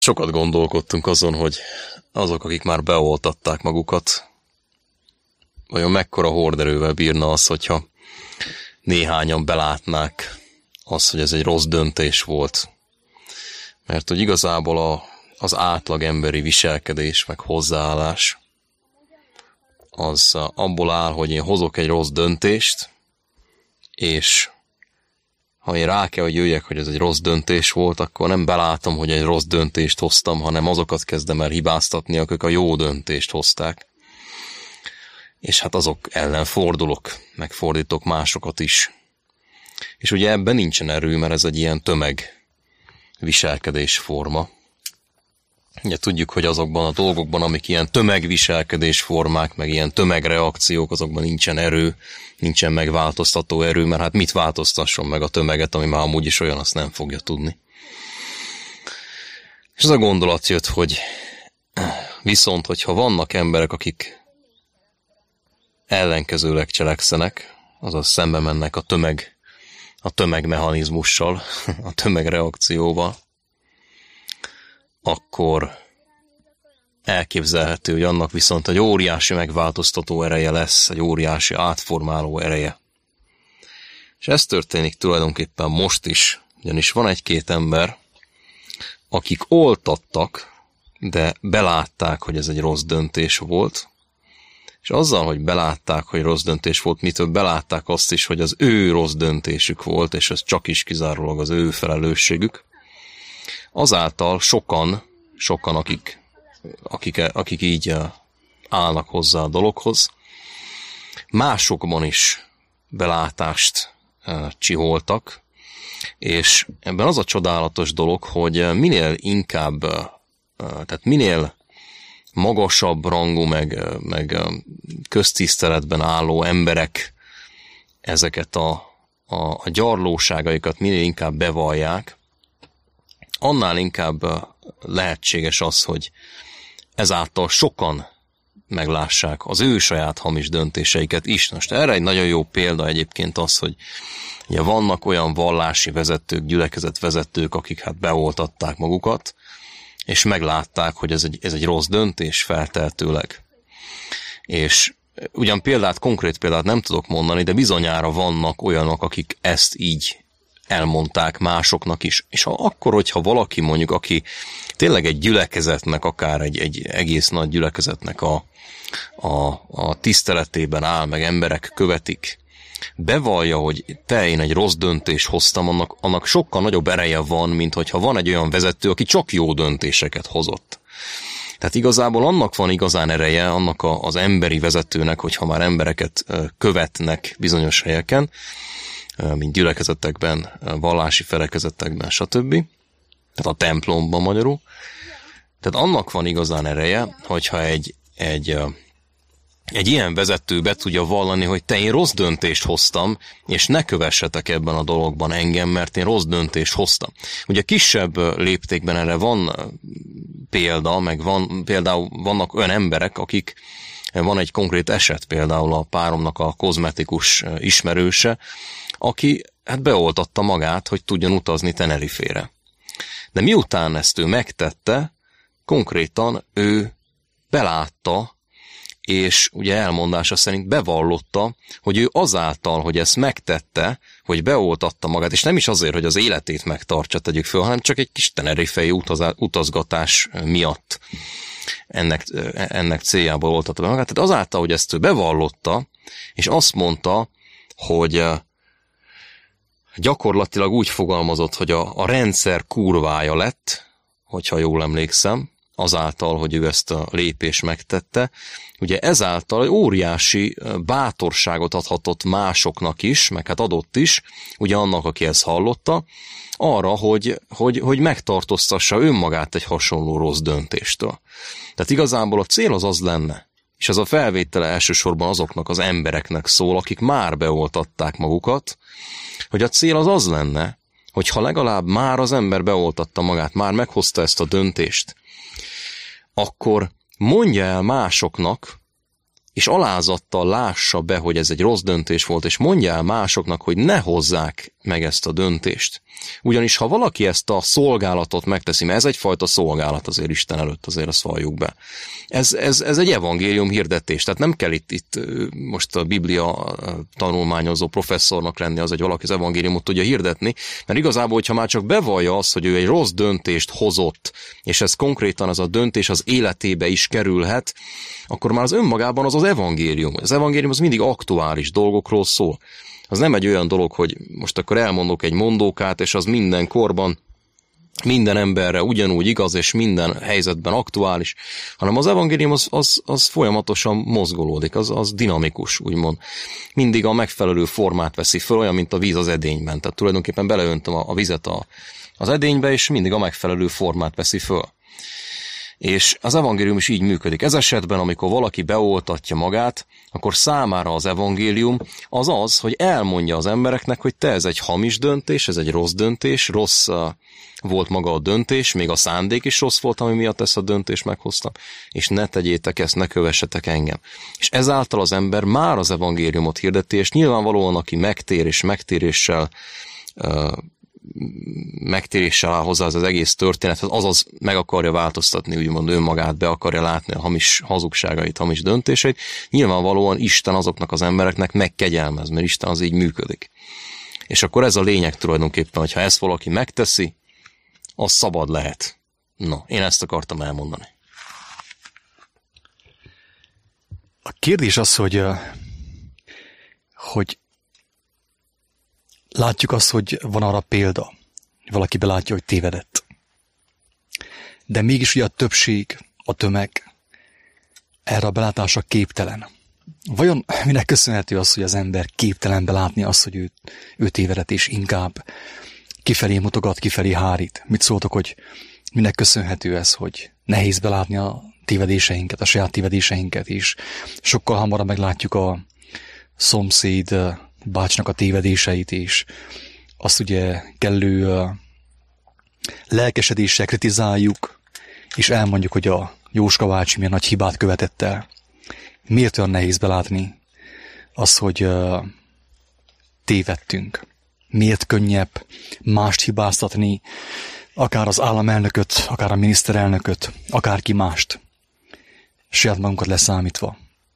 Sokat gondolkodtunk azon, hogy azok, akik már beoltatták magukat, vajon mekkora horderővel bírna az, hogyha néhányan belátnák azt, hogy ez egy rossz döntés volt. Mert hogy igazából az átlag emberi viselkedés, meg hozzáállás, az abból áll, hogy én hozok egy rossz döntést, és ha én rá kell, hogy jöjjek, hogy ez egy rossz döntés volt, akkor nem belátom, hogy egy rossz döntést hoztam, hanem azokat kezdem el hibáztatni, akik a jó döntést hozták. És hát azok ellen fordulok, megfordítok másokat is. És ugye ebben nincsen erő, mert ez egy ilyen tömegviselkedésforma. Ugye tudjuk, hogy azokban a dolgokban, amik ilyen tömegviselkedésformák, meg ilyen tömegreakciók, azokban nincsen erő, nincsen megváltoztató erő, mert hát mit változtasson meg a tömeget, ami már amúgy is olyan, azt nem fogja tudni. És az a gondolat jött, hogy viszont, hogyha vannak emberek, akik ellenkezőleg cselekszenek, azaz szembe mennek a tömegmechanizmussal, a tömegreakcióval, akkor elképzelhető, hogy annak viszont egy óriási megváltoztató ereje lesz, egy óriási átformáló ereje. És ez történik tulajdonképpen most is, ugyanis van egy-két ember, akik oltattak, de belátták, hogy ez egy rossz döntés volt, és azzal, hogy belátták, hogy rossz döntés volt, mitől belátták azt is, hogy az ő rossz döntésük volt, és ez csak is kizárólag az ő felelősségük, azáltal sokan, akik így állnak hozzá a dologhoz, másokban is belátást csiholtak, és ebben az a csodálatos dolog, hogy minél inkább, tehát minél magasabb rangú, meg köztiszteletben álló emberek ezeket a gyarlóságaikat minél inkább bevallják, annál inkább lehetséges az, hogy ezáltal sokan meglássák az ő saját hamis döntéseiket is. Most erre egy nagyon jó példa egyébként az, hogy ugye vannak olyan vallási vezetők, gyülekezetvezetők, akik hát beoltatták magukat, és meglátták, hogy ez egy rossz döntés feltehetőleg. És ugyan konkrét példát nem tudok mondani, de bizonyára vannak olyanok, akik ezt így elmondták másoknak is. És hogyha valaki mondjuk, aki tényleg egy gyülekezetnek, akár egy egész nagy gyülekezetnek a tiszteletében áll, meg emberek követik, bevallja, hogy én egy rossz döntést hoztam, annak sokkal nagyobb ereje van, mint hogyha van egy olyan vezető, aki csak jó döntéseket hozott. Tehát igazából annak van igazán ereje, annak az emberi vezetőnek, hogyha már embereket követnek bizonyos helyeken, mint gyülekezetekben, vallási felekezetekben, stb. Tehát a templomban magyarul. Tehát annak van igazán ereje, hogyha egy ilyen vezető be tudja vallani, hogy én rossz döntést hoztam, és ne kövessetek ebben a dologban engem, mert én rossz döntést hoztam. Ugye kisebb léptékben erre van példa, például vannak olyan emberek, akik, van egy konkrét eset, például a páromnak a kozmetikus ismerőse, aki hát beoltatta magát, hogy tudjon utazni Tenerifére. De miután ezt ő megtette, konkrétan ő belátta, és ugye elmondása szerint bevallotta, hogy ő azáltal, hogy ezt megtette, hogy beoltatta magát, és nem is azért, hogy az életét megtartsa, tegyük föl, hanem csak egy kis tenerifei utazgatás miatt ennek céljából oltatta be magát. Tehát azáltal, hogy ezt ő bevallotta, és azt mondta, hogy gyakorlatilag úgy fogalmazott, hogy a rendszer kurvája lett, hogyha jól emlékszem, azáltal, hogy ő ezt a lépést megtette. Ugye ezáltal óriási bátorságot adhatott másoknak is, meg hát adott is, ugye annak, aki ezt hallotta, arra, hogy megtartóztassa önmagát egy hasonló rossz döntéstől. Tehát igazából a cél az lenne, és ez a felvétele elsősorban azoknak az embereknek szól, akik már beoltatták magukat, hogy a cél az lenne, hogy ha legalább már az ember beoltatta magát, már meghozta ezt a döntést, akkor mondja el másoknak, és alázattal lássa be, hogy ez egy rossz döntés volt, és mondja el másoknak, hogy ne hozzák meg ezt a döntést. Ugyanis ha valaki ezt a szolgálatot megteszi, mert ez egyfajta szolgálat azért Isten előtt, azért azt valljuk be. Ez egy evangélium hirdetés, tehát nem kell itt most a Biblia tanulmányozó professzornak lenni az, hogy valaki az evangéliumot tudja hirdetni, mert igazából, hogyha már csak bevallja azt, hogy ő egy rossz döntést hozott, és ez konkrétan az a döntés az életébe is kerülhet, akkor már az önmagában az evangélium. Az evangélium az mindig aktuális dolgokról szól. Az nem egy olyan dolog, hogy most akkor elmondok egy mondókát, és az minden korban, minden emberre ugyanúgy igaz, és minden helyzetben aktuális, hanem az evangélium az folyamatosan mozgolódik, az dinamikus, úgymond. Mindig a megfelelő formát veszi föl, olyan, mint a víz az edényben. Tehát tulajdonképpen beleöntöm a vizet az edénybe, és mindig a megfelelő formát veszi föl. És az evangélium is így működik. Ez esetben, amikor valaki beoltatja magát, akkor számára az evangélium az, hogy elmondja az embereknek, hogy te, ez egy hamis döntés, ez egy rossz döntés, rossz volt maga a döntés, még a szándék is rossz volt, ami miatt ezt a döntést meghoztam, és ne tegyétek ezt, ne kövessetek engem. És ezáltal az ember már az evangéliumot hirdeti, és nyilvánvalóan, aki megtér és megtéréssel áll hozzá az egész történethez, azaz meg akarja változtatni, úgymond önmagát, be akarja látni a hamis hazugságait, hamis döntéseit, nyilvánvalóan Isten azoknak az embereknek megkegyelmez, mert Isten az így működik. És akkor ez a lényeg tulajdonképpen, hogyha ezt valaki megteszi, az szabad lehet. No, én ezt akartam elmondani. A kérdés az, hogy látjuk azt, hogy van arra példa, valaki belátja, hogy tévedett. De mégis ugye a többség, a tömeg erre a belátásra képtelen. Vajon minek köszönhető az, hogy az ember képtelen belátni azt, hogy ő tévedett, és inkább kifelé mutogat, kifelé hárít? Mit szóltok, hogy minek köszönhető ez, hogy nehéz belátni a tévedéseinket, a saját tévedéseinket, és sokkal hamarabb meglátjuk a szomszéd bácsnak a tévedéseit, és azt ugye kellő lelkesedéssel kritizáljuk, és elmondjuk, hogy a Jóska bácsi milyen nagy hibát követett el. Miért olyan nehéz belátni az, hogy tévedtünk? Miért könnyebb mást hibáztatni, akár az államelnököt, akár a miniszterelnököt, akárki mást, saját magunkat leszámítva?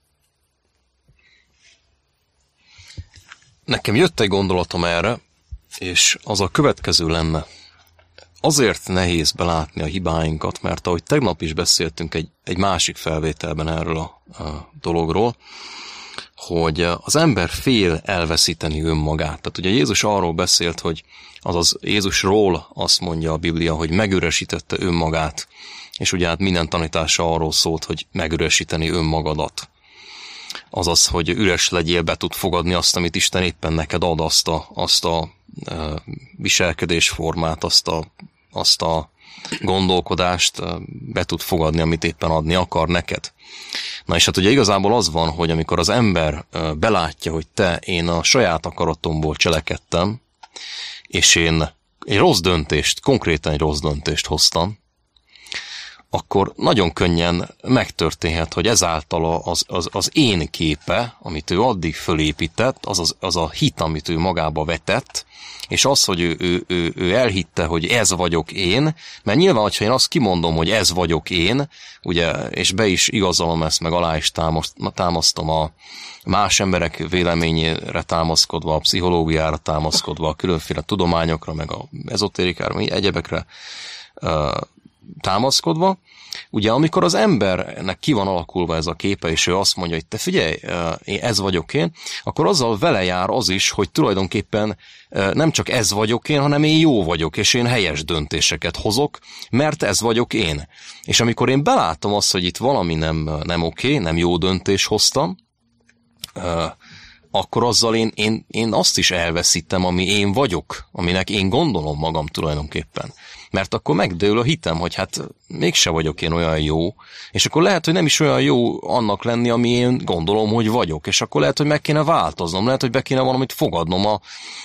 Nekem jött egy gondolatom erre, és az a következő lenne. Azért nehéz belátni a hibáinkat, mert ahogy tegnap is beszéltünk egy másik felvételben erről a dologról, hogy az ember fél elveszíteni önmagát. Tehát ugye Jézus arról beszélt, hogy azaz Jézusról azt mondja a Biblia, hogy megüresítette önmagát, és ugye hát minden tanítása arról szólt, hogy megüresíteni önmagadat. Azaz, hogy üres legyél, be tud fogadni azt, amit Isten éppen neked ad, azt a viselkedésformát, azt a gondolkodást be tud fogadni, amit éppen adni akar neked. Na és hát ugye igazából az van, hogy amikor az ember belátja, hogy én a saját akaratomból cselekedtem, és én egy rossz döntést, konkrétan egy rossz döntést hoztam, akkor nagyon könnyen megtörténhet, hogy ezáltal az én képe, amit ő addig fölépített, az a hit, amit ő magába vetett, és az, hogy ő elhitte, hogy ez vagyok én, mert nyilván, hogyha én azt kimondom, hogy ez vagyok én, ugye, és be is igazolom ezt, meg alá is támasztom a más emberek véleményére támaszkodva, a pszichológiára támaszkodva, a különféle tudományokra, meg a ezotérikára, egyebekre támaszkodva, ugye amikor az embernek ki van alakulva ez a képe, és ő azt mondja, hogy te figyelj, ez vagyok én, akkor azzal vele jár az is, hogy tulajdonképpen nem csak ez vagyok én, hanem én jó vagyok, és én helyes döntéseket hozok, mert ez vagyok én. És amikor én belátom azt, hogy itt valami nem oké, nem jó döntés hoztam, akkor azzal én azt is elveszítem, ami én vagyok, aminek én gondolom magam tulajdonképpen. Mert akkor megdől a hitem, hogy hát mégse vagyok én olyan jó, és akkor lehet, hogy nem is olyan jó annak lenni, ami én gondolom, hogy vagyok, és akkor lehet, hogy meg kéne változnom, lehet, hogy be kéne valamit fogadnom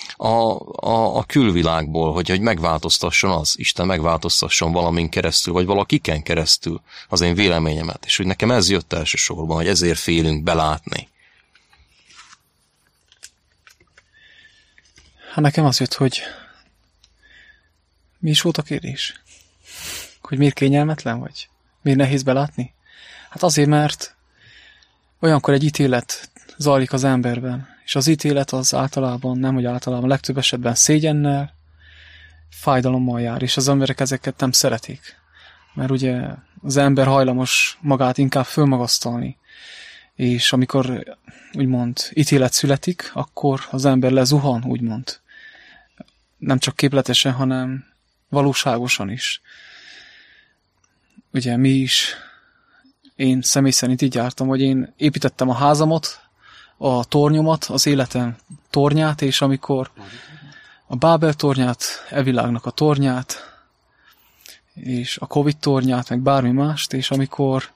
a külvilágból, hogy megváltoztasson az, Isten megváltoztasson valamin keresztül, vagy valakiken keresztül az én véleményemet, és hogy nekem ez jött elsősorban, hogy ezért félünk belátni. Hát nekem az jött, hogy mi is volt a kérdés? Hogy miért kényelmetlen vagy? Miért nehéz belátni? Hát azért, mert olyankor egy ítélet zajlik az emberben, és az ítélet az általában, nem hogy általában, legtöbb esetben szégyennel, fájdalommal jár, és az emberek ezeket nem szeretik. Mert ugye az ember hajlamos magát inkább fölmagasztalni, és amikor úgymond ítélet születik, akkor az ember lezuhan, úgymond. Nem csak képletesen, hanem valóságosan is. Ugye mi is, én személy szerint így jártam, hogy én építettem a házamat, a tornyomat, az életem tornyát, és amikor a Bábel tornyát, világnak a tornyát, és a Covid tornyát, meg bármi mást, és amikor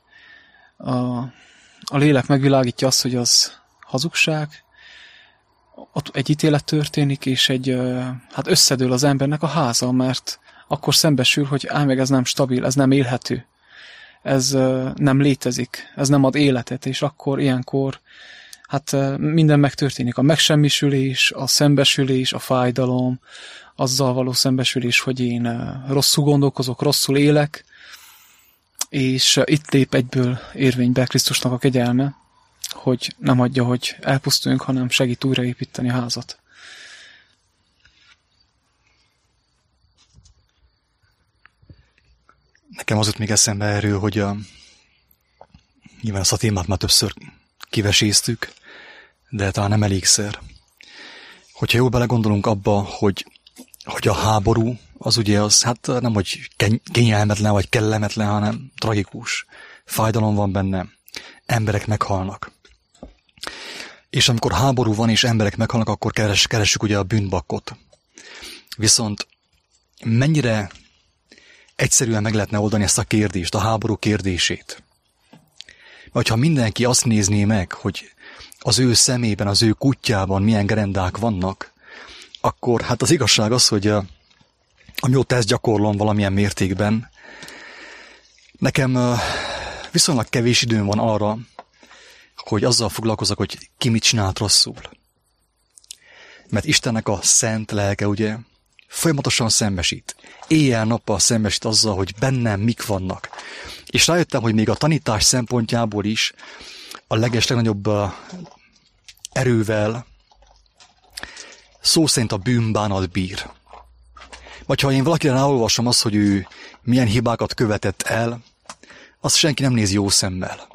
a lélek megvilágítja azt, hogy az hazugság, ott egy ítélet történik, és hát összedől az embernek a háza, mert akkor szembesül, hogy meg ez nem stabil, ez nem élhető, ez nem létezik, ez nem ad életet, és akkor ilyenkor hát minden megtörténik. A megsemmisülés, a szembesülés, a fájdalom, azzal való szembesülés, hogy én rosszul gondolkozok, rosszul élek, és itt lép egyből érvénybe Krisztusnak a kegyelme, hogy nem hagyja, hogy elpusztuljunk, hanem segít újraépíteni a házat. Nekem az jut még eszembe erről, hogy nyilván ezt a témát már többször kiveséztük, de talán nem elégszer. Hogyha jól belegondolunk abba, hogy a háború, az ugye az, hát nem, hogy kényelmetlen vagy kellemetlen, hanem tragikus. Fájdalom van benne, emberek meghalnak. És amikor háború van és emberek meghalnak, akkor keressük ugye a bűnbakkot. Viszont mennyire egyszerűen meg lehetne oldani ezt a kérdést, a háború kérdését. Vagy ha mindenki azt nézné meg, hogy az ő szemében, az ő kutyában milyen gerendák vannak, akkor hát az igazság az, hogy amióta ezt gyakorlom valamilyen mértékben, nekem viszonylag kevés időm van arra, hogy azzal foglalkozok, hogy ki mit csinált rosszul. Mert Istennek a szent lelke ugye folyamatosan szembesít. Éjjel-nappal szembesít azzal, hogy bennem mik vannak. És rájöttem, hogy még a tanítás szempontjából is a legnagyobb erővel szó szerint a bűnbánat bír. Vagy ha én valakire ráolvasom azt, hogy ő milyen hibákat követett el, azt senki nem néz jó szemmel.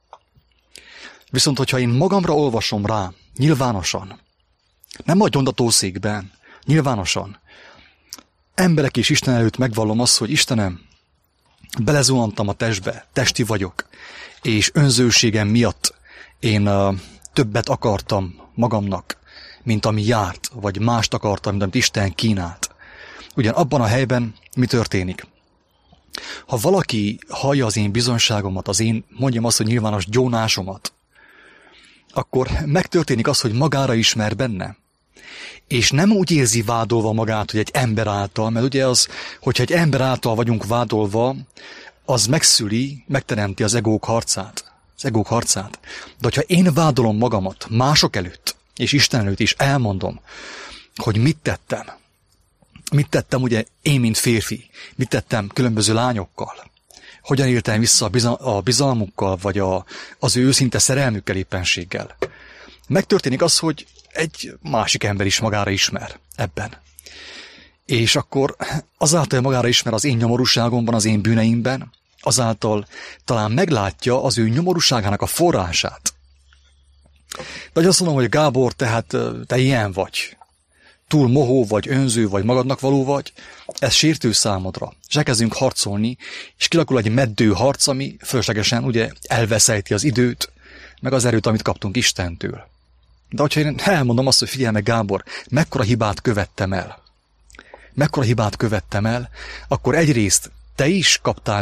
Viszont, hogyha én magamra olvasom rá, nyilvánosan, nem a gyontatószékben, nyilvánosan, emberek és Isten előtt megvallom azt, hogy Istenem, belezuhantam a testbe, testi vagyok, és önzőségem miatt én többet akartam magamnak, mint ami járt, vagy mást akartam, mint amit Isten kínált. Ugyan abban a helyben mi történik? Ha valaki hallja az én bizonyságomat, az én, mondjam azt, hogy nyilvános gyónásomat, akkor megtörténik az, hogy magára ismer benne. És nem úgy érzi vádolva magát, hogy egy ember által, mert ugye az, hogyha egy ember által vagyunk vádolva, az megszüli, megteremti az egók harcát. De hogyha én vádolom magamat mások előtt, és Isten előtt is elmondom, hogy mit tettem ugye én, mint férfi, mit tettem különböző lányokkal, hogyan éltem vissza a bizalmukkal, vagy az ő őszinte szerelmükkel, éppenséggel. Megtörténik az, hogy egy másik ember is magára ismer ebben. És akkor azáltal, hogy magára ismer az én nyomorúságomban, az én bűneimben, azáltal talán meglátja az ő nyomorúságának a forrását. De azt mondom, hogy Gábor, tehát te ilyen vagy. Túl mohó vagy, önző vagy, magadnak való vagy, ez sértő számodra. És elkezdünk harcolni, és kilakul egy meddő harc, ami fölöslegesen ugye elveszejti az időt, meg az erőt, amit kaptunk Istentől. De hogyha én elmondom azt, hogy figyelj meg Gábor, mekkora hibát követtem el, akkor egyrészt te is kaptál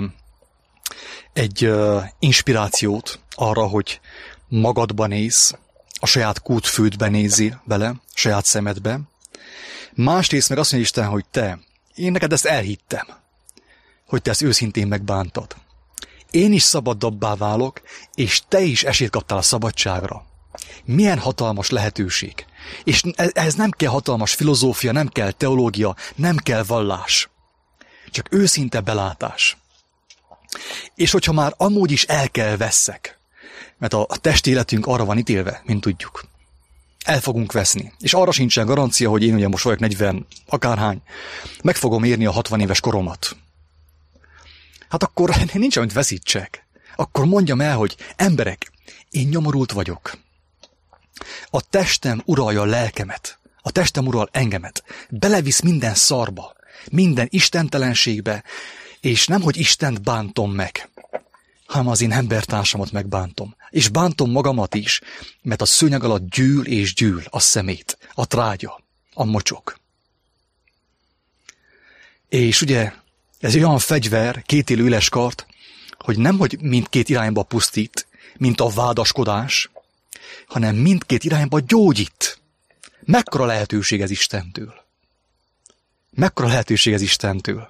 egy inspirációt arra, hogy magadba néz, a saját kútfődbe nézzél bele, a saját szemedbe. Másrészt meg azt mondja Isten, hogy én neked ezt elhittem, hogy te ezt őszintén megbántad. Én is szabadabbá válok, és te is esélyt kaptál a szabadságra. Milyen hatalmas lehetőség. És ehhez nem kell hatalmas filozófia, nem kell teológia, nem kell vallás. Csak őszinte belátás. És hogyha már amúgy is el kell vesszek, mert a testi életünk arra van ítélve, mint tudjuk. El fogunk veszni. És arra sincsen garancia, hogy én ugye most vagyok 40 akárhány, meg fogom érni a 60 éves koromat. Hát akkor nincs, amit veszítsek. Akkor mondjam el, hogy emberek, én nyomorult vagyok. A testem uralja a lelkemet. A testem ural engemet. Belevisz minden szarba, minden istentelenségbe, és nemhogy Istent bántom meg, hanem az én embertársamat megbántom. És bántom magamat is, mert a szőnyeg alatt gyűl és gyűl a szemét, a trágya, a mocsok. És ugye ez olyan fegyver, kétélű éles kard, hogy nemhogy mindkét irányba pusztít, mint a vádaskodás, hanem mindkét irányba gyógyít. Mekkora lehetőség ez Istentől? Mekkora lehetőség ez Istentől?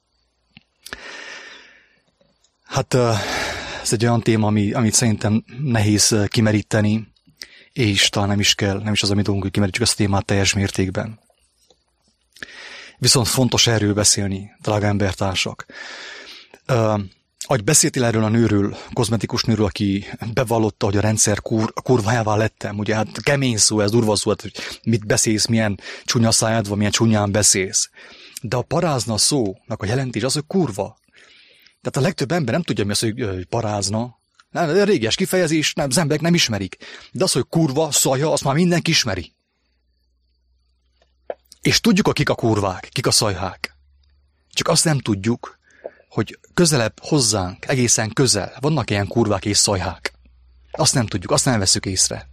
Hát ez egy olyan téma, amit szerintem nehéz kimeríteni, és talán nem is az, amit dolgunk, hogy kimerítsük ezt a témát teljes mértékben. Viszont fontos erről beszélni, drága embertársak. Ahogy beszéltél erről a nőről, kozmetikus nőről, aki bevallotta, hogy a rendszer kurvájává lettem, ugye hát kemény szó, ez durva szó, hogy mit beszélsz, milyen csúnya szájad van, milyen csúnyán beszélsz. De a parázna szónak a jelentés az, hogy kurva. Tehát a legtöbb ember nem tudja, mi az, hogy parázna. Nem, réges kifejezés, az emberek nem ismerik. De az, hogy kurva, szaja, azt már mindenki ismeri. És tudjuk, kik a kurvák, kik a szajhák. Csak azt nem tudjuk, hogy közelebb hozzánk, egészen közel, vannak ilyen kurvák és szajhák. Azt nem tudjuk, azt nem veszük észre.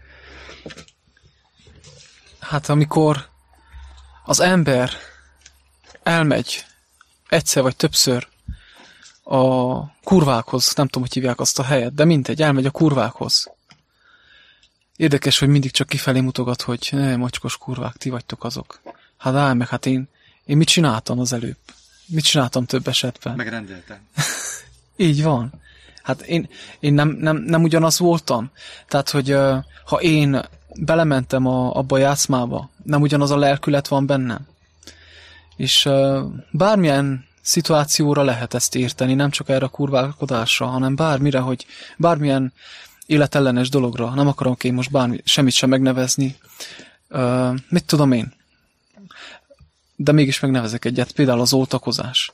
Hát amikor az ember elmegy egyszer vagy többször a kurvákhoz, nem tudom, hogy hívják azt a helyet, de mindegy, elmegy a kurvákhoz. Érdekes, hogy mindig csak kifelé mutogat, hogy ne, mocskos kurvák, ti vagytok azok. Hát állj meg, hát én mit csináltam az előbb? Mit csináltam több esetben? Megrendeltem. Így van. Hát én nem ugyanaz voltam. Tehát, hogy ha én belementem abba a játszmába, nem ugyanaz a lelkület van bennem. És bármilyen szituációra lehet ezt érteni, nem csak erre a kurválkodásra, hanem bármire, hogy bármilyen életellenes dologra, nem akarom én most semmit sem megnevezni. Mit tudom én? De mégis megnevezek egyet, például az oltakozás.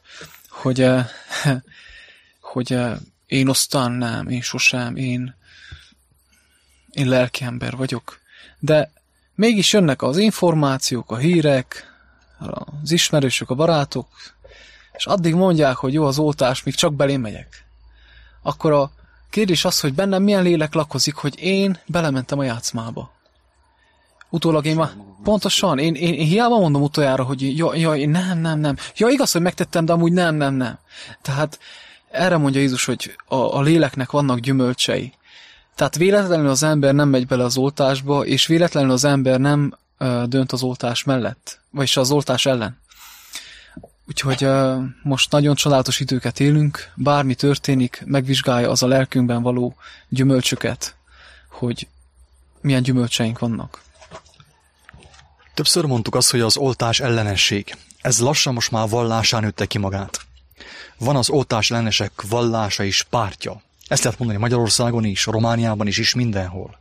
Hogy én aztán nem, én sosem, én lelkiember vagyok. De mégis jönnek az információk, a hírek, az ismerősök, a barátok, és addig mondják, hogy jó az oltás, míg csak belém megyek. Akkor a kérdés az, hogy bennem milyen lélek lakozik, hogy én belementem a játszmába. Utólag én már pontosan, én hiába mondom utoljára, hogy jaj, nem. Ja, igaz, hogy megtettem, de amúgy nem. Tehát erre mondja Jézus, hogy a léleknek vannak gyümölcsei. Tehát véletlenül az ember nem megy bele az oltásba, és véletlenül az ember nem dönt az oltás mellett, vagyis az oltás ellen. Úgyhogy most nagyon csodálatos időket élünk, bármi történik, megvizsgálja az a lelkünkben való gyümölcsöket, hogy milyen gyümölcseink vannak. Többször mondtuk azt, hogy az oltás ellenesség. Ez lassan most már vallásán nőtte ki magát. Van az oltás ellenesek vallása és pártja. Ezt lehet mondani Magyarországon is, Romániában is mindenhol.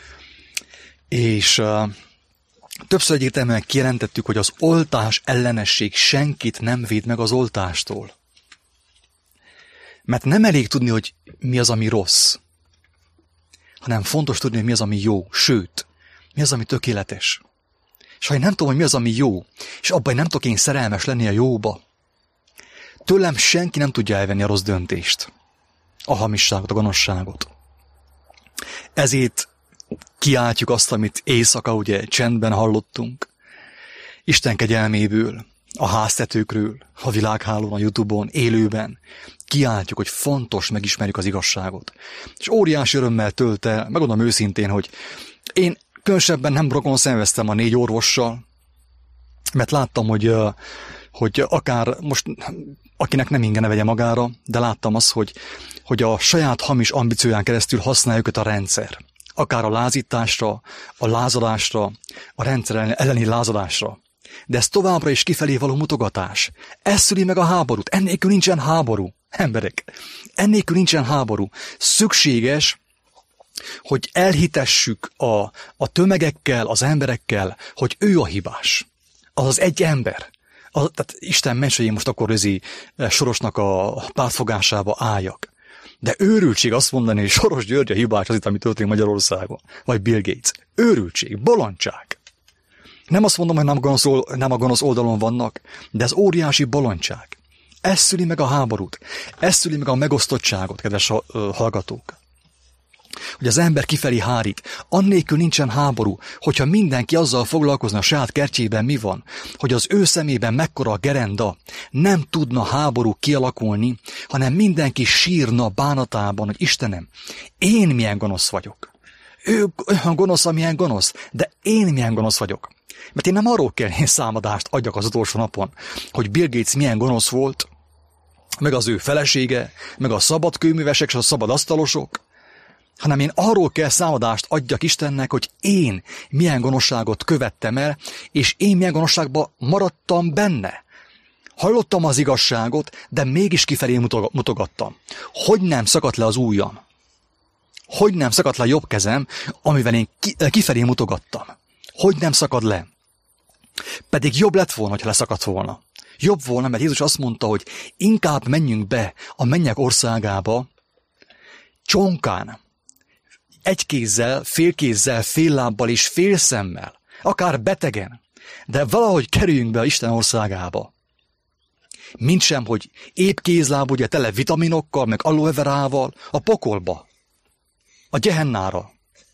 És többször egyértelműen kijelentettük, hogy az oltás ellenesség senkit nem véd meg az oltástól. Mert nem elég tudni, hogy mi az, ami rossz, hanem fontos tudni, hogy mi az, ami jó, sőt, mi az, ami tökéletes. És ha én nem tudom, hogy mi az, ami jó, és abban nem tudok én szerelmes lenni a jóba, tőlem senki nem tudja elvenni a rossz döntést, a hamisságot, a gonoszságot. Ezért kiáltjuk azt, amit éjszaka ugye csendben hallottunk, Isten kegyelméből, a háztetőkről, a világhálón, a YouTube-on, élőben. Kiáltjuk, hogy fontos megismerjük az igazságot. És óriási örömmel tölt el, megmondom őszintén, hogy én különösebben nem rokon szenveztem a 4 orvossal, mert láttam, hogy akár most, akinek nem inge ne vegye magára, de láttam azt, hogy a saját hamis ambícióján keresztül használja őket a rendszer. akár a lázításra, a lázadásra, a rendszer elleni lázadásra. De ez továbbra is kifelé való mutogatás. Ez szüli meg a háborút. Ennélkül nincsen háború, emberek. Ennélkül nincsen háború. Szükséges, hogy elhitessük a tömegekkel, az emberekkel, hogy ő a hibás. Az egy ember. Tehát Isten ments, hogy én most akkor Sorosnak a pártfogásába álljak. De őrültség azt mondani, hogy Soros György a hibás az itt, ami történik Magyarországon. Vagy Bill Gates. Őrültség, bolondság. Nem azt mondom, hogy nem a gonosz oldalon vannak, de ez óriási bolondság. Ez szüli meg a háborút. Ez szüli meg a megosztottságot, kedves hallgatók. Hogy az ember kifelé hárít. Annélkül nincsen háború, hogyha mindenki azzal foglalkozna a saját kertjében mi van, hogy az ő szemében mekkora a gerenda, nem tudna háború kialakulni, hanem mindenki sírna bánatában, hogy Istenem, én milyen gonosz vagyok. Ő olyan gonosz, amilyen gonosz, de én milyen gonosz vagyok. Mert én nem arról kell, én számadást adjak az utolsó napon, hogy Bill Gates milyen gonosz volt, meg az ő felesége, meg a szabad kőművesek és a szabad asztalosok, hanem én arról kell számadást adjak Istennek, hogy én milyen gonoszságot követtem el, és én milyen gonoszságban maradtam benne. Hallottam az igazságot, de mégis kifelé mutogattam. Hogy nem szakadt le az ujjam? Hogy nem szakadt le a jobb kezem, amivel én kifelé mutogattam? Hogy nem szakad le? Pedig jobb lett volna, ha leszakadt volna. Jobb volna, mert Jézus azt mondta, hogy inkább menjünk be a mennyek országába csonkán, egy kézzel, fél lábbal és fél szemmel, akár betegen, de valahogy kerüljünk be a Isten országába. Mintsem, hogy épp kézláb, ugye tele vitaminokkal, meg aloe verával, a pokolba, a Gehennára.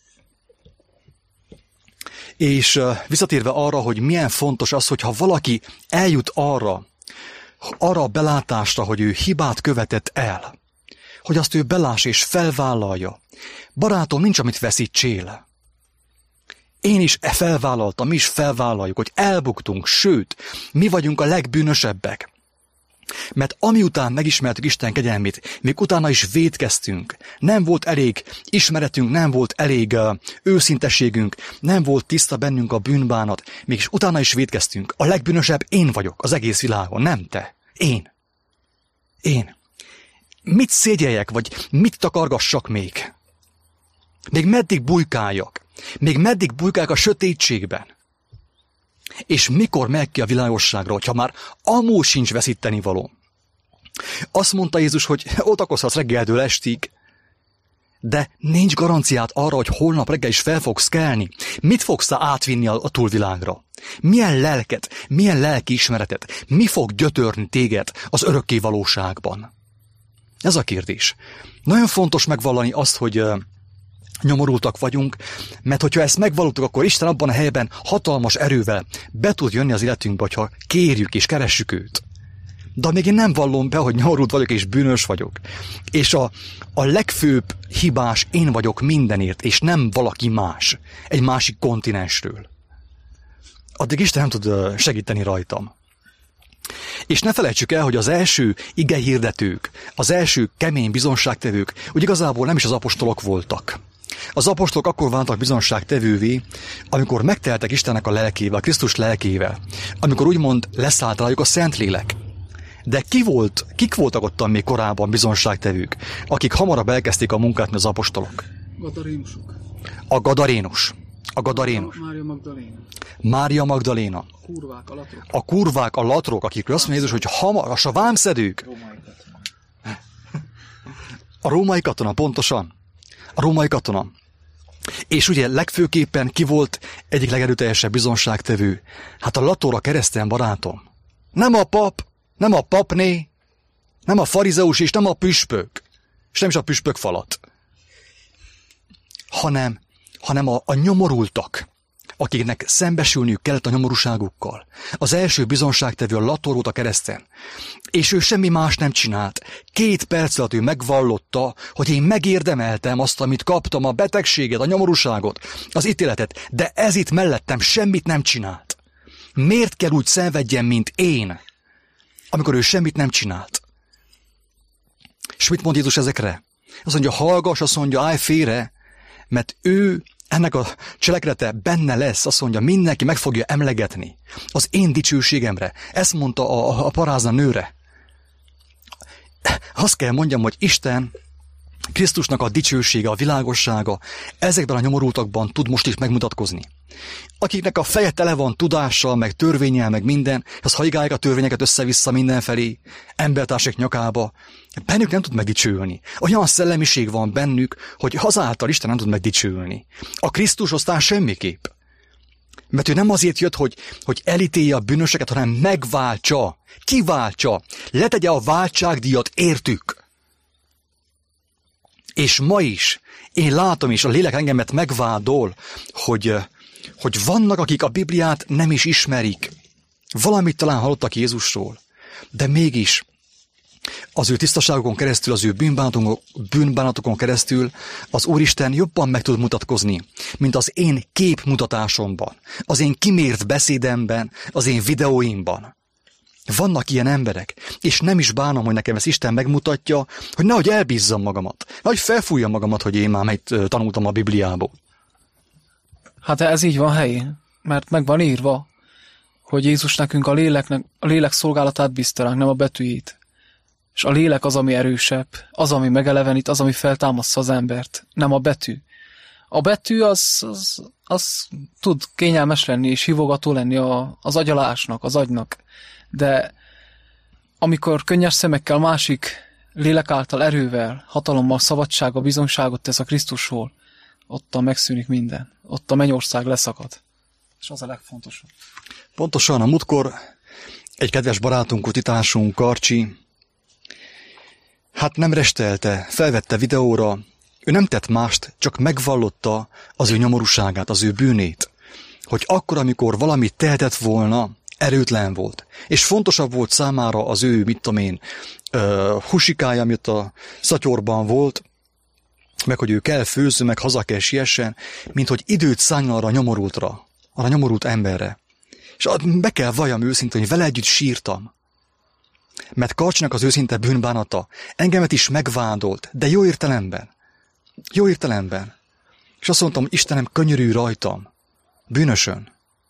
És visszatérve arra, hogy milyen fontos az, hogyha valaki eljut arra a belátásra, hogy ő hibát követett el, hogy azt ő belássa és felvállalja. Barátom, nincs, amit veszítsél. Én is felvállaltam, mi is felvállaljuk, hogy elbuktunk, sőt, mi vagyunk a legbűnösebbek. Mert amiután megismertük Isten kegyelmét, még utána is vétkeztünk, nem volt elég ismeretünk, nem volt elég őszintességünk, nem volt tiszta bennünk a bűnbánat, mégis utána is vétkeztünk. A legbűnösebb én vagyok az egész világon, nem te. Én. Mit szégyeljek, vagy mit takargassak még? Még meddig bujkáljak? Még meddig bujkáljak a sötétségben? És mikor megy ki a világosságra, hogyha már amúgy sincs veszíteni való? Azt mondta Jézus, hogy odakozhatsz reggeltől estig, de nincs garanciát arra, hogy holnap reggel is fel fogsz kelni. Mit fogsz átvinni a túlvilágra? Milyen lelket, milyen lelki ismeretet? Mi fog gyötörni téged az örökké valóságban? Ez a kérdés. Nagyon fontos megvallani azt, hogy nyomorultak vagyunk, mert hogyha ezt megvallottuk, akkor Isten abban a helyben hatalmas erővel be tud jönni az életünkbe, hogyha kérjük és keressük őt. De még én nem vallom be, hogy nyomorult vagyok és bűnös vagyok. És a legfőbb hibás én vagyok mindenért, és nem valaki más, egy másik kontinensről. Addig Isten nem tud segíteni rajtam. És ne felejtsük el, hogy az első igehirdetők, az első kemény bizonságtevők, úgy igazából nem is az apostolok voltak. Az apostolok akkor váltak bizonságtevővé, amikor megteltek Istennek a lelkével, a Krisztus lelkével, amikor úgymond leszállt rájuk a Szentlélek. De kik voltak ottan még korábban bizonságtevők, akik hamarabb elkezdték a munkát, mint az apostolok? Gadarénusok. A Gadarénus. Mária Magdaléna. A kurvák, a latrok, akikről azt mondja Jézus, hogy a vámszedők. A római katona, pontosan. A római katona. És ugye legfőképpen ki volt egyik legerőteljesebb bizonságtevő? Hát a lator, a keresztény barátom. Nem a pap, nem a papné, nem a farizeus és nem a püspök, és nem is a püspök falat, hanem a nyomorultak, akiknek szembesülniük kellett a nyomorúságukkal. Az első bizonságtevő a lator volt a kereszten, és ő semmi más nem csinált. 2 perc alatt ő megvallotta, hogy én megérdemeltem azt, amit kaptam, a betegséget, a nyomorúságot, az ítéletet, de ez itt mellettem semmit nem csinált. Miért kell úgy szenvedjen, mint én, amikor ő semmit nem csinált? És mit mond Jézus ezekre? Azt mondja, hallgass, azt mondja, állj félre, mert ő, ennek a cselekedete benne lesz, azt mondja, mindenki meg fogja emlegetni az én dicsőségemre. Ezt mondta a parázna nőre. Azt kell mondjam, hogy Isten, Krisztusnak a dicsősége, a világossága ezekben a nyomorultakban tud most is megmutatkozni. Akiknek a feje tele van tudással, meg törvénnyel, meg minden, az haigálják a törvényeket össze-vissza mindenfelé, embertársak nyakába, bennük nem tud megdicsőlni. Olyan szellemiség van bennük, hogy azáltal Isten nem tud megdicsőlni. A Krisztus aztán semmiképp. Mert ő nem azért jött, hogy elítélje a bűnöseket, hanem megváltsa, kiváltsa, letegye a váltságdíjat értük. És ma is, én látom is, a lélek engemet megvádol, hogy vannak, akik a Bibliát nem is ismerik. Valamit talán hallottak Jézusról, de mégis az ő tisztaságokon keresztül, az ő bűnbánatokon keresztül az Úristen jobban meg tud mutatkozni, mint az én képmutatásomban, az én kimért beszédemben, az én videóimban. Vannak ilyen emberek, és nem is bánom, hogy nekem ezt Isten megmutatja, hogy nehogy elbízzam magamat, nehogy felfújjam magamat, hogy én már tanultam a Bibliából. Hát ez így van helyén, mert meg van írva, hogy Jézus nekünk a lélek szolgálatát bízta ránk, nem a betűjét. És a lélek az, ami erősebb, az, ami megelevenít, az, ami feltámasztja az embert, nem a betű. A betű az tud kényelmes lenni és hívogató lenni az agyalásnak, az agynak. De amikor könnyes szemekkel másik lélek által erővel, hatalommal, szabadsággal, bizonyságot tesz a Krisztusról, ott megszűnik minden. Ott a mennyország leszakad. És az a legfontosabb. Pontosan a múltkor egy kedves barátunk, utitársunk, Karcsi, hát nem restelte, felvette videóra, ő nem tett mást, csak megvallotta az ő nyomorúságát, az ő bűnét. Hogy akkor, amikor valamit tehetett volna, erőtlen volt. És fontosabb volt számára az ő, husikája, amit a szatyorban volt, meg hogy ő kell főzzön, meg haza kell siessen, mint hogy időt szálljon arra a nyomorult emberre. És be kell valljam őszintén, hogy vele együtt sírtam. Mert Karcsinak az őszinte bűnbánata engemet is megvádolt, de jó értelemben. Jó értelemben. És azt mondtam, hogy Istenem, könyörülj rajtam, bűnösön.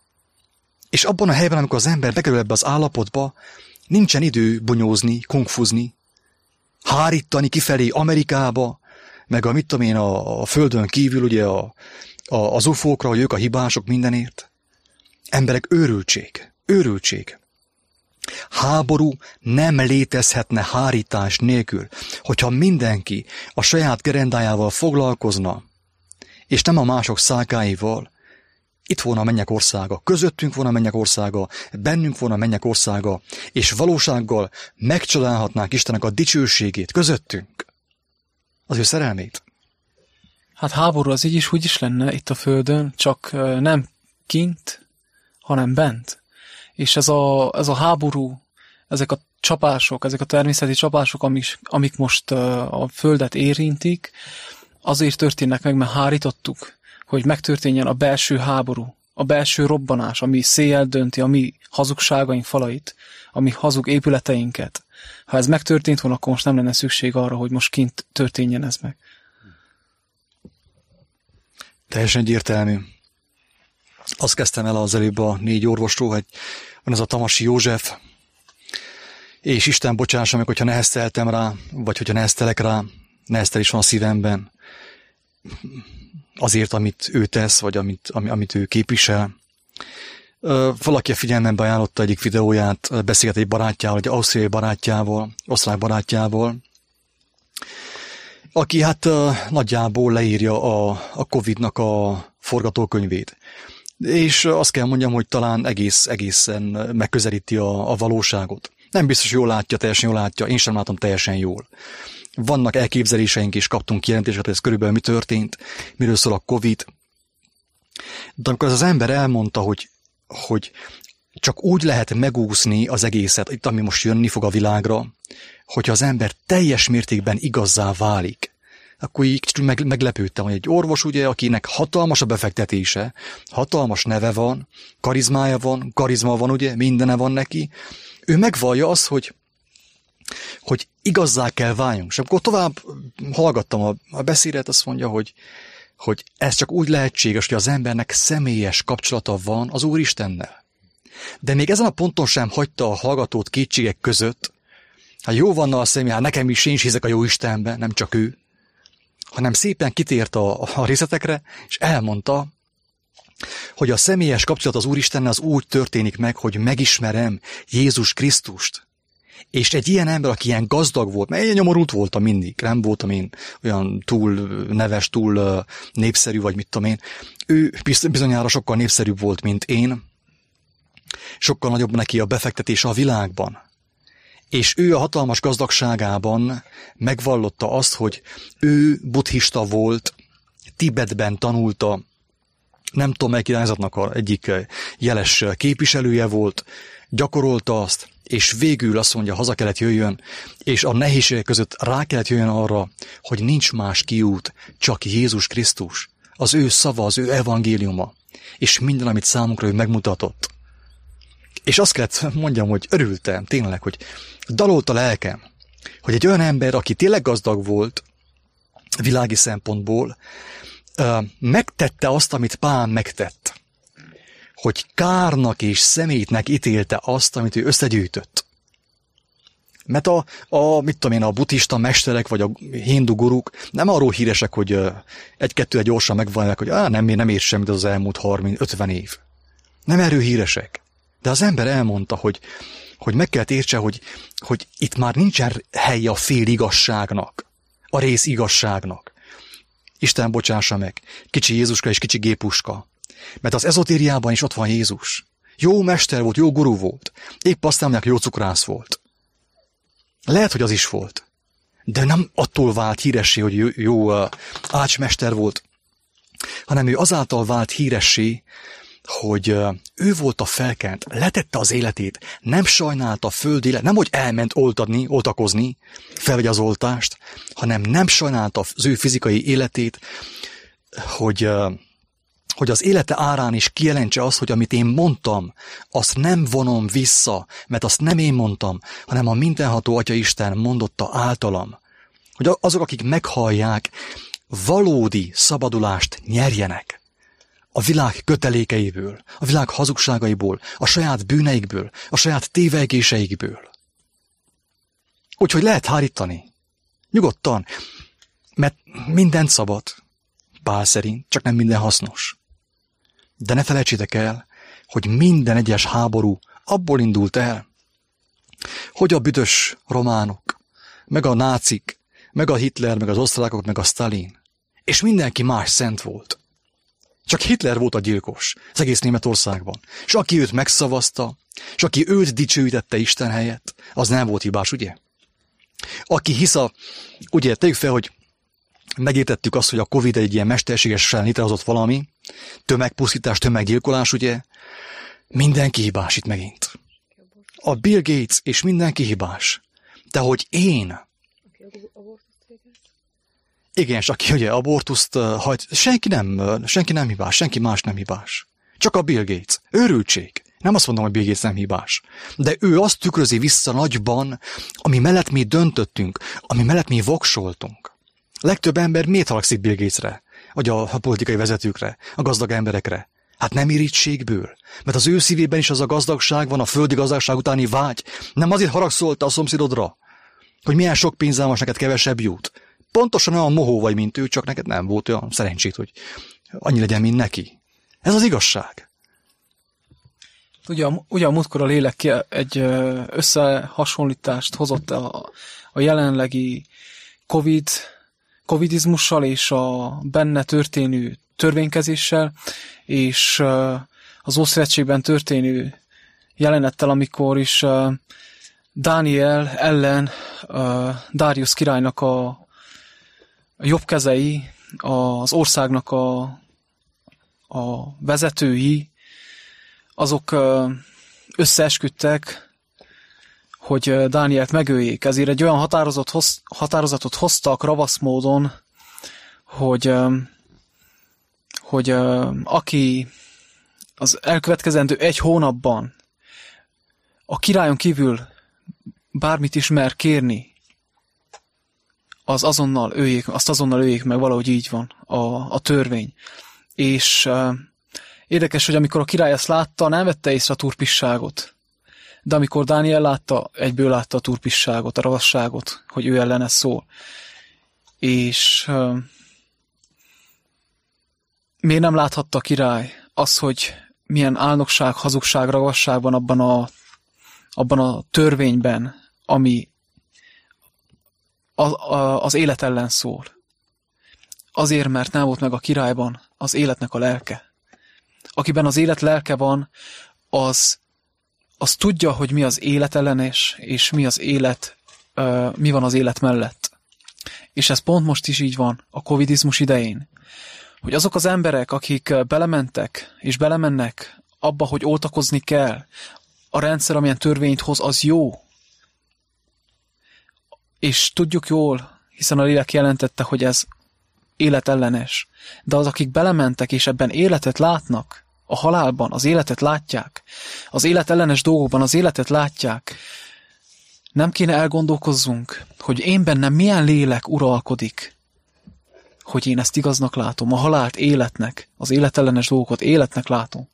És abban a helyben, amikor az ember bekerül ebbe az állapotba, nincsen idő bunyózni, kungfuzni, hárítani kifelé Amerikába, meg a földön kívül, ugye az ufókra, hogy ők a hibások mindenért. Emberek, őrültség. Háború nem létezhetne hárítás nélkül, hogyha mindenki a saját gerendájával foglalkozna, és nem a mások szákáival. Itt volna a mennyek országa, közöttünk volna a mennyek országa, bennünk volna a mennyek országa, és valósággal megcsodálhatnánk Istennek a dicsőségét közöttünk, az ő szerelmét. Hát háború az így is úgy is lenne itt a földön, csak nem kint, hanem bent. És ez a háború, ezek a csapások, ezek a természeti csapások, amik most a földet érintik, azért történnek meg, mert hárítottuk, hogy megtörténjen a belső háború, a belső robbanás, ami széjjel dönti a mi hazugságaink falait, a mi hazug épületeinket. Ha ez megtörtént volna, akkor most nem lenne szükség arra, hogy most kint történjen ez meg. Teljesen egyértelmű. Azt kezdtem el az előbb a 4 orvosról, hogy van ez a Tamasi József, és Isten bocsássa meg, hogyha nehezteltem rá, vagy hogyha neheztelek rá, neheztel is van a szívemben, azért, amit ő tesz, vagy amit ő képvisel. Valaki a figyelmembe ajánlotta egyik videóját, beszélt egy barátjával, egy ausztriai barátjával, osztrák barátjával, aki hát nagyjából leírja a Covid-nak a forgatókönyvét. És azt kell mondjam, hogy talán egészen megközelíti a valóságot. Nem biztos, hogy jól látja, teljesen jól látja, én sem látom teljesen jól. Vannak elképzeléseink és kaptunk jelentéseket, hogy ez körülbelül mi történt, miről szól a Covid. De amikor az ember elmondta, hogy csak úgy lehet megúszni az egészet, itt ami most jönni fog a világra, hogyha az ember teljes mértékben igazzá válik, akkor így meglepődtem, hogy egy orvos, ugye, akinek hatalmas a befektetése, hatalmas neve van, karizma van, ugye, mindene van neki, ő megvallja azt, hogy igazzá kell váljunk. És akkor tovább hallgattam a beszédet, azt mondja, hogy hogy ez csak úgy lehetséges, hogy az embernek személyes kapcsolata van az Úristennel. De még ezen a ponton sem hagyta a hallgatót kétségek között, hát jó van a személy, hát nekem is, én is hiszek a jó Istenbe, nem csak ő, hanem szépen kitért a részletekre, és elmondta, hogy a személyes kapcsolat az Úristennel az úgy történik meg, hogy megismerem Jézus Krisztust. És egy ilyen ember, aki ilyen gazdag volt, mert én nyomorult voltam mindig, nem voltam én olyan túl neves, túl népszerű, vagy mit tudom én. Ő bizonyára sokkal népszerűbb volt, mint én. Sokkal nagyobb neki a befektetése a világban. És ő a hatalmas gazdagságában megvallotta azt, hogy ő buddhista volt, Tibetben tanulta, nem tudom, melyik irányzatnak egyik jeles képviselője volt, gyakorolta azt, és végül azt mondja, haza kellett jöjjön, és a nehézségek között rá kellett jöjjön arra, hogy nincs más kiút, csak Jézus Krisztus, az ő szava, az ő evangéliuma, és minden, amit számunkra ő megmutatott. És azt kellett mondjam, hogy örültem tényleg, hogy dalolt a lelkem, hogy egy olyan ember, aki tényleg gazdag volt világi szempontból, megtette azt, amit Pál megtett, hogy kárnak és szemétnek ítélte azt, amit ő összegyűjtött. Mert mit tudom én, a buddhista mesterek, vagy a hindu guruk nem arról híresek, hogy egy-kettőre gyorsan megvannak, hogy nem ér semmit az elmúlt 30-50 év. Nem erről híresek. De az ember elmondta, hogy meg kell értse, hogy itt már nincsen helye a fél igazságnak, a rész igazságnak. Isten bocsássa meg, kicsi Jézuska és kicsi gépuska. Mert az ezotériában is ott van Jézus. Jó mester volt, jó guru volt. Épp azt mondják, jó cukrász volt. Lehet, hogy az is volt. De nem attól vált híressé, hogy jó ácsmester volt, hanem ő azáltal vált híressé, hogy ő volt a felkent, letette az életét, nem sajnálta a földi élet, nem hogy elment oltakozni, felvegye az oltást, hanem nem sajnálta az ő fizikai életét, hogy az élete árán is kijelentse azt, hogy amit én mondtam, azt nem vonom vissza, mert azt nem én mondtam, hanem a mindenható Atya Isten mondotta általam. Hogy azok, akik meghallják, valódi szabadulást nyerjenek. A világ kötelékeiből, a világ hazugságaiból, a saját bűneikből, a saját tévegéseikből. Úgyhogy lehet hárítani. Nyugodtan, mert mindent szabad, Pál szerint, csak nem minden hasznos. De ne felejtsétek el, hogy minden egyes háború abból indult el, hogy a büdös románok, meg a nácik, meg a Hitler, meg az osztrákok, meg a Stalin, és mindenki más szent volt. Csak Hitler volt a gyilkos az egész Németországban. És aki őt megszavazta, és aki őt dicsőítette Isten helyett, az nem volt hibás, ugye? Aki hisz ugye, tegyük fel, hogy megértettük azt, hogy a Covid egy ilyen mesterségesen létrehozott valami, tömegpusztítás, tömeggyilkolás, ugye? Mindenki hibás itt megint. A Bill Gates és mindenki hibás. De hogy én... Igen, és aki ugye abortuszt hajt, senki nem hibás, senki más nem hibás. Csak a Bill Gates. Őrültség. Nem azt mondom, hogy Bill Gates nem hibás. De ő azt tükrözi vissza nagyban, ami mellett mi döntöttünk, ami mellett mi voksoltunk. Legtöbb ember miért haragszik Bill Gatesre, vagy a politikai vezetőkre, a gazdag emberekre? Hát nem irítségből, mert az ő szívében is az a gazdagság van, a földi gazdagság utáni vágy. Nem azért haragszolta a szomszédodra, hogy milyen sok pénzzel most neked kevesebb jut. Pontosan olyan mohó vagy, mint ő, csak neked nem volt olyan szerencsét, hogy annyi legyen, mint neki. Ez az igazság. Ugye a múltkor a lélek egy összehasonlítást hozott a jelenlegi covidizmussal és a benne történő törvénykezéssel, és az Ószövetségben történő jelenettel, amikor is Dániel ellen Dáriusz királynak a jobb kezei, az országnak a vezetői, azok összeesküdtek, hogy Dánielt megöljék. Ezért egy olyan határozatot hoztak ravasz módon, hogy aki az elkövetkezendő 1 hónapban a királyon kívül bármit is mer kérni, azt azonnal öljék meg, valahogy így van a törvény. És érdekes, hogy amikor a király ezt látta, nem vette észre a turpisságot. De amikor Dániel látta, egyből látta a turpisságot, a ravasságot, hogy ő ellene szól. És miért nem láthatta a király azt, hogy milyen álnokság, hazugság, ravasság van abban a törvényben, ami az élet ellen szól. Azért, mert nem volt meg a királyban az életnek a lelke. Akiben az élet lelke van, az tudja, hogy mi az élet ellenes, és mi van az élet mellett. És ez pont most is így van, a covidizmus idején. Hogy azok az emberek, akik belementek, és belemennek abba, hogy oltakozni kell, a rendszer, amilyen törvényt hoz, az jó. És tudjuk jól, hiszen a lélek jelentette, hogy ez életellenes. De az, akik belementek, és ebben életet látnak, a halálban az életet látják, az életellenes dolgokban az életet látják, nem kéne elgondolkozzunk, hogy én bennem milyen lélek uralkodik, hogy én ezt igaznak látom, a halált életnek, az életellenes dolgokat életnek látom.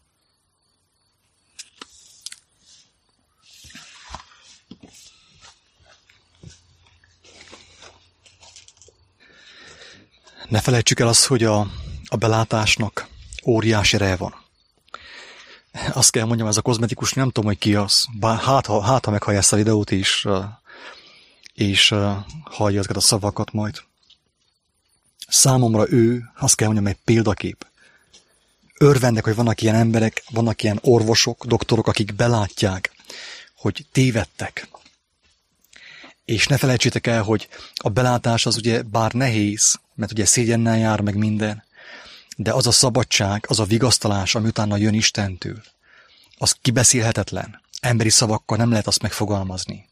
Ne felejtsük el azt, hogy a belátásnak óriási ereje van. Azt kell mondjam, ez a kozmetikus, nem tudom, hogy ki az. Bár hát ha meghallja ezt a videót is, és hallja ezeket a szavakat majd. Számomra ő, azt kell mondjam, egy példakép. Örvendek, hogy vannak ilyen emberek, vannak ilyen orvosok, doktorok, akik belátják, hogy tévedtek. És ne felejtsétek el, hogy a belátás az ugye bár nehéz, mert ugye szégyennel jár meg minden, de az a szabadság, az a vigasztalás, ami utána jön Istentől, az kibeszélhetetlen. Emberi szavakkal nem lehet azt megfogalmazni.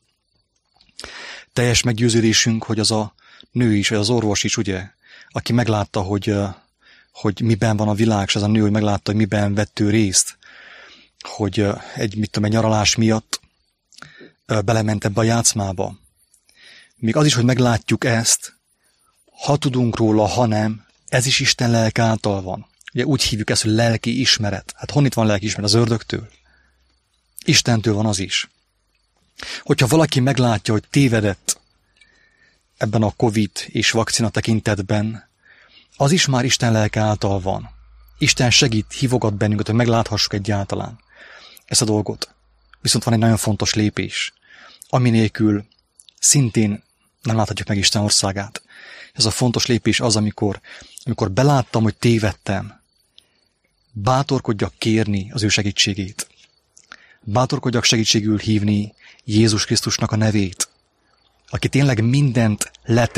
Teljes meggyőződésünk, hogy az a nő is, vagy az orvos is, ugye, aki meglátta, hogy miben van a világ, és az a nő, hogy meglátta, hogy miben vett ő részt, hogy egy nyaralás miatt belement ebbe a játszmába. Még az is, hogy meglátjuk ezt, ha tudunk róla, ha nem, ez is Isten lelke által van. Ugye úgy hívjuk ezt, hogy lelki ismeret. Hát honnit van lelki ismeret? Az ördögtől. Istentől van az is. Hogyha valaki meglátja, hogy tévedett ebben a Covid és vakcina tekintetben, az is már Isten lelke által van. Isten segít, hívogat bennünket, hogy megláthassuk egyáltalán ezt a dolgot. Viszont van egy nagyon fontos lépés, ami nélkül szintén nem láthatjuk meg Isten országát. Ez a fontos lépés az, amikor beláttam, hogy tévedtem, bátorkodjak kérni az ő segítségét. Bátorkodjak segítségül hívni Jézus Krisztusnak a nevét, aki tényleg mindent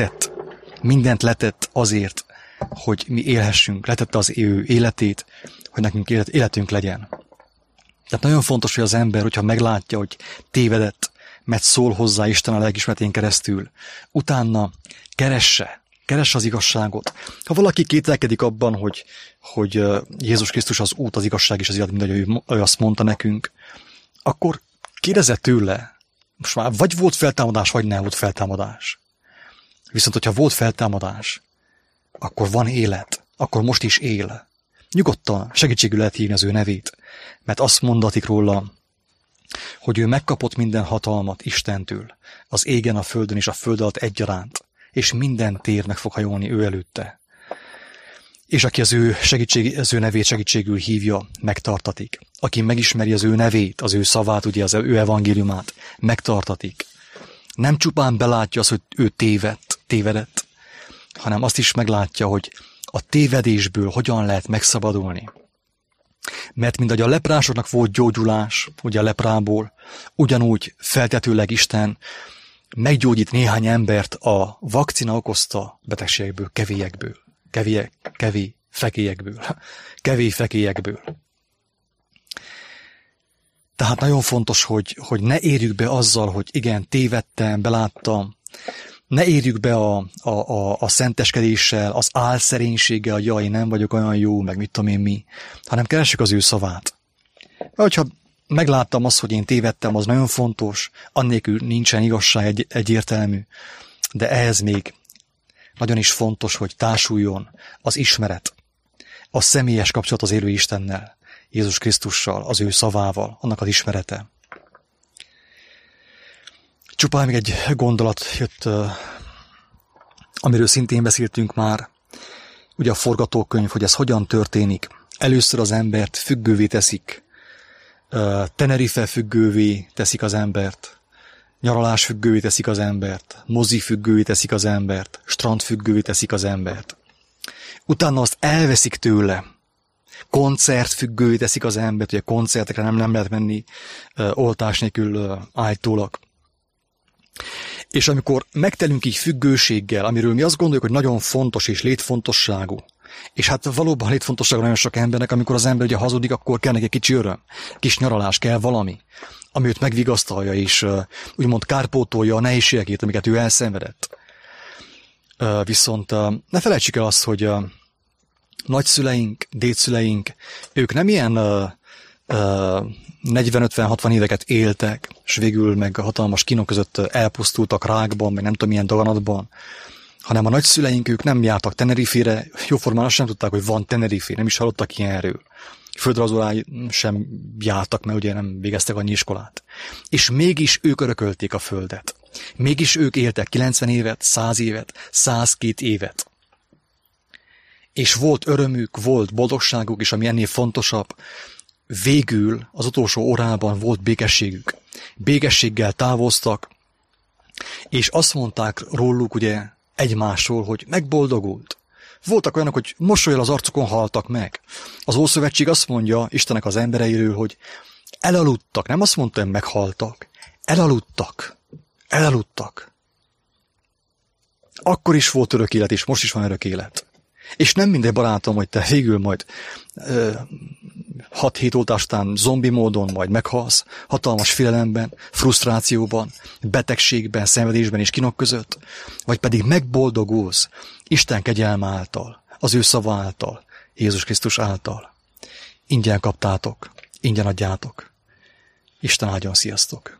letett azért, hogy mi élhessünk, letette az ő életét, hogy nekünk életünk legyen. Tehát nagyon fontos, hogy az ember, hogyha meglátja, hogy tévedett, mert szól hozzá Isten a lelkiismeretén keresztül, utána keresse az igazságot. Ha valaki kételkedik abban, hogy Jézus Krisztus az út, az igazság és az élet, mindegy, ő azt mondta nekünk, akkor kérdezze tőle, most már vagy volt feltámadás, vagy nem volt feltámadás. Viszont, hogyha volt feltámadás, akkor van élet, akkor most is él. Nyugodtan segítségül lehet hívni az ő nevét, mert azt mondatik róla, hogy ő megkapott minden hatalmat Istentől, az égen, a földön és a föld alatt egyaránt, és minden tér meg fog hajolni ő előtte. És aki az ő nevét segítségül hívja, megtartatik. Aki megismeri az ő nevét, az ő szavát, ugye az ő evangéliumát, megtartatik. Nem csupán belátja azt, hogy ő tévedett, hanem azt is meglátja, hogy a tévedésből hogyan lehet megszabadulni. Mert mind ahogy a leprásoknak volt gyógyulás, ugye a leprából, ugyanúgy feltetőleg Isten meggyógyít néhány embert a vakcina okozta betegségekből, kevély fekélyekből. Tehát nagyon fontos, hogy ne érjük be azzal, hogy igen, tévedtem, beláttam, ne érjük be a szenteskedéssel, az álszerénységgel, hogy jaj, én nem vagyok olyan jó, meg mit tudom én mi, hanem keressük az ő szavát. Hogyha megláttam azt, hogy én tévedtem, az nagyon fontos, annélkül nincsen igazság egyértelmű, de ehhez még nagyon is fontos, hogy társuljon az ismeret, a személyes kapcsolat az élő Istennel, Jézus Krisztussal, az ő szavával, annak az ismerete. Csupán még egy gondolat jött, amiről szintén beszéltünk már, ugye a forgatókönyv, hogy ez hogyan történik. Először az embert függővé teszik, Tenerife függővé teszik az embert, nyaralás függővé teszik az embert, mozi függővé teszik az embert, strand függővé teszik az embert. Utána azt elveszik tőle, koncert függővé teszik az embert, ugye koncertekre nem lehet menni oltás nélkül állítólag. És amikor megtelünk így függőséggel, amiről mi azt gondoljuk, hogy nagyon fontos és létfontosságú, és hát valóban létfontosságú nagyon sok embernek, amikor az ember ugye hazudik, akkor kell neki egy kicsi öröm, kis nyaralás, kell valami, ami őt megvigasztalja, és úgymond kárpótolja a nehézségeket, amiket ő elszenvedett. Viszont ne felejtsük el azt, hogy nagyszüleink, dédszüleink, ők nem ilyen 40-50-60 éveket éltek, és végül meg a hatalmas kínok között elpusztultak rákban, meg nem tudom milyen daganatban, hanem a nagyszüleink, ők nem jártak Tenerifére, jóformán azt sem tudták, hogy van Tenerife, nem is hallottak ilyenről. Földrajzolá sem jártak, mert ugye nem végeztek annyi iskolát. És mégis ők örökölték a földet. Mégis ők éltek 90 évet, 100 évet, 102 évet. És volt örömük, volt boldogságuk, és ami ennél fontosabb, végül az utolsó órában volt békességük. Békességgel távoztak, és azt mondták róluk ugye egymásról, hogy megboldogult. Voltak olyanok, hogy mosollyal az arcukon haltak meg. Az Ószövetség azt mondja Istennek az embereiről, hogy elaludtak. Nem azt mondta, hogy meghaltak. Elaludtak. Elaludtak. Akkor is volt örök élet, és most is van örök élet. És nem minden barátom, hogy te végül majd 6-7 oltás után zombi módon majd meghalsz, hatalmas félelemben, frusztrációban, betegségben, szenvedésben és kínok között, vagy pedig megboldogulsz Isten kegyelme által, az ő szava által, Jézus Krisztus által. Ingyen kaptátok, ingyen adjátok. Isten áldjon, sziasztok!